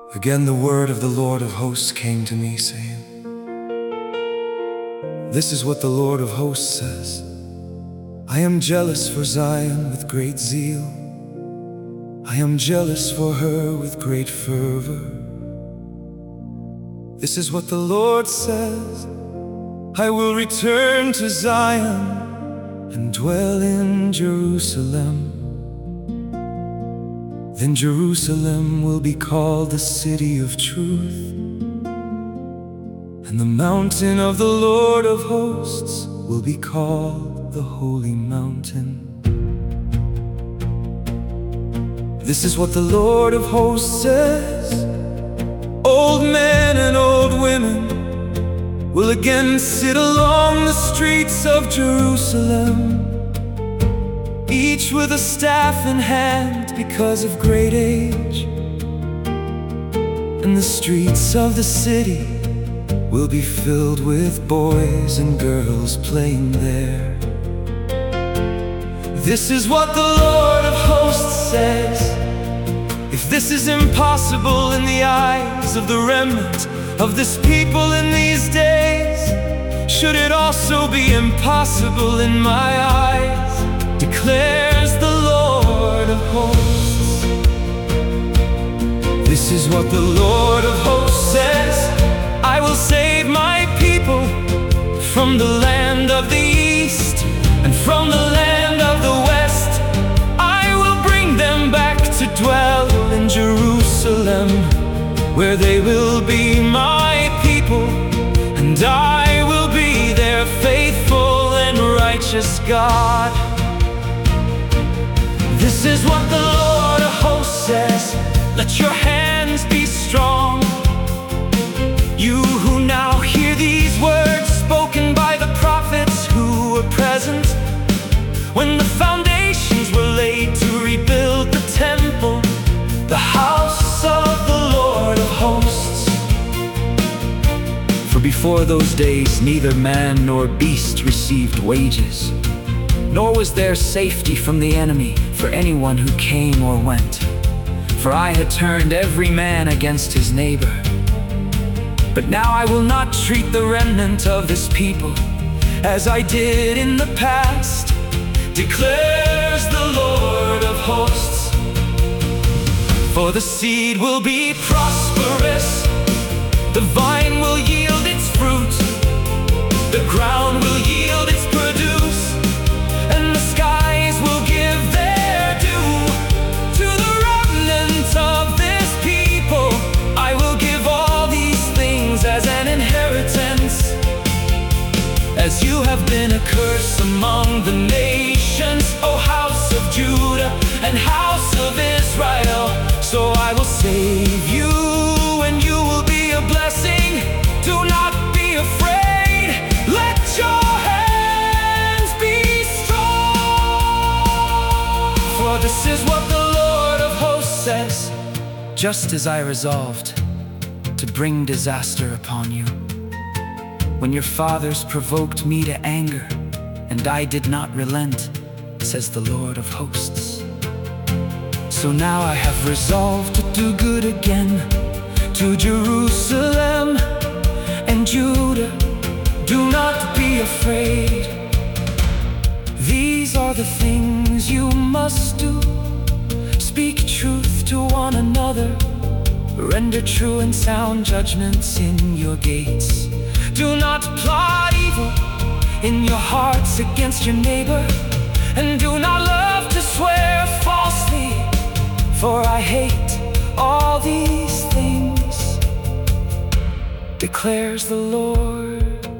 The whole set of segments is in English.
Again the word of the Lord of hosts came to me, saying, This is what the Lord of hosts says, I am jealous for Zion with great zeal. I am jealous for her with great fervor. This is what the Lord says, I will return to Zion and dwell in Jerusalem. Then Jerusalem will be called the city of truth, and the mountain of the Lord of hosts will be called the holy mountain. This is what the Lord of hosts says, old men and old women will again sit along the streets of Jerusalem, each with a staff in hand because of great age. And the streets of the city will be filled with boys and girls playing there. This is what the Lord of hosts says, if this is impossible in the eyes of the remnant of this people in these days, should it also be impossible in my eyes, declares the Lord of hosts. This is what the Lord of hosts says, I will save my people from the land of the east and from the land of the west. I will bring them back to dwell in Jerusalem, where they will be my people, and I will be their faithful and righteous God. This is what the Lord of hosts says, let your hands be strong. You who now hear these words spoken by the prophets who were present when the foundations were laid to rebuild the temple, the house of the Lord of hosts. For before those days neither man nor beast received wages, nor was there safety from the enemy for anyone who came or went. For I had turned every man against his neighbor. But now I will not treat the remnant of this people as I did in the past, declares the Lord of hosts. For the seed will be prosperous, the vine will yield its fruit, the ground will yield its produce, and the skies will give their due. To the remnant of this people I will give all these things as an inheritance. As you have been a curse among the nations, O house of Judah and house of Israel, so I will save you, and you will be a blessing. Do not be afraid, let your hands be strong. For this is what the Lord of hosts says, just as I resolved to bring disaster upon you, when your fathers provoked me to anger, and I did not relent, says the Lord of hosts. So now I have resolved to do good again to Jerusalem and Judah. Do not be afraid. These are the things you must do. Speak truth to one another. Render true and sound judgments in your gates. Do not plot evil in your hearts against your neighbor, and do not love to swear falsely, for I hate all these things, declares the Lord.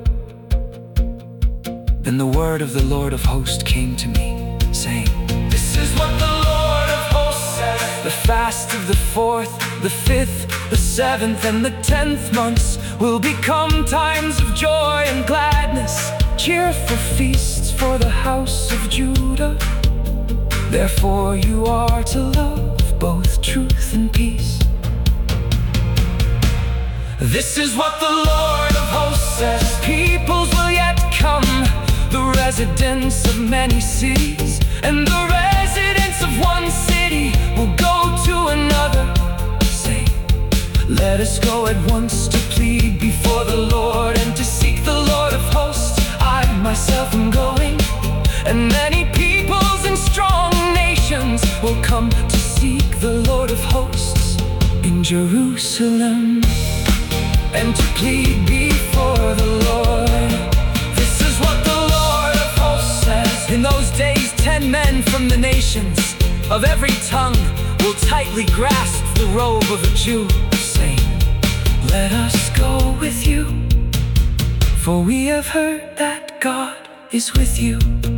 Then the word of the Lord of hosts came to me, saying, This is what the Lord of hosts says, the fast of the 4th, the 5th, the 7th, and the 10th months will become times of joy and gladness, cheerful feasts for the house of Judah. Therefore you are to love both truth and peace. This is what the Lord of hosts says, peoples will yet come, the residents of many cities, and the residents of one city will go to another. Say, us go at once to plead before the Lord and to seek the Lord of hosts. I myself am going, and many peoples and strong nations will come to seek the Lord of hosts in Jerusalem and to plead before the Lord. This is what the Lord of hosts says. In those days 10 men from the nations of every tongue will tightly grasp the robe of a Jew, saying, "Let us go with you, for we have heard that God is with you."